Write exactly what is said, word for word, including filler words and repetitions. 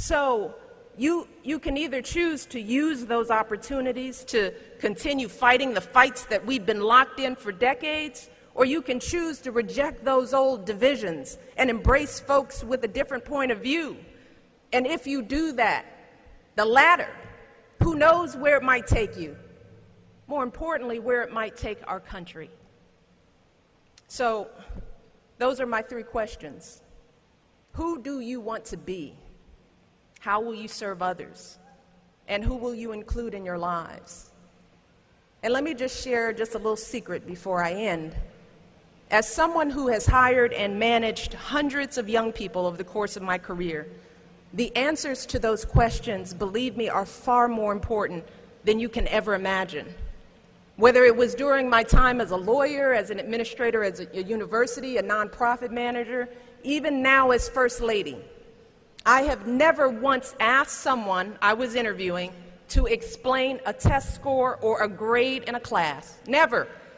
So you, you can either choose to use those opportunities to continue fighting the fights that we've been locked in for decades, or you can choose to reject those old divisions and embrace folks with a different point of view. And if you do that, the latter, who knows where it might take you? More importantly, where it might take our country. So, those are my three questions. Who do you want to be? How will you serve others? And who will you include in your lives? And let me just share just a little secret before I end. As someone who has hired and managed hundreds of young people over the course of my career, the answers to those questions, believe me, are far more important than you can ever imagine. Whether it was during my time as a lawyer, as an administrator, as a, a university, a nonprofit manager, even now as First Lady, I have never once asked someone I was interviewing to explain a test score or a grade in a class. Never.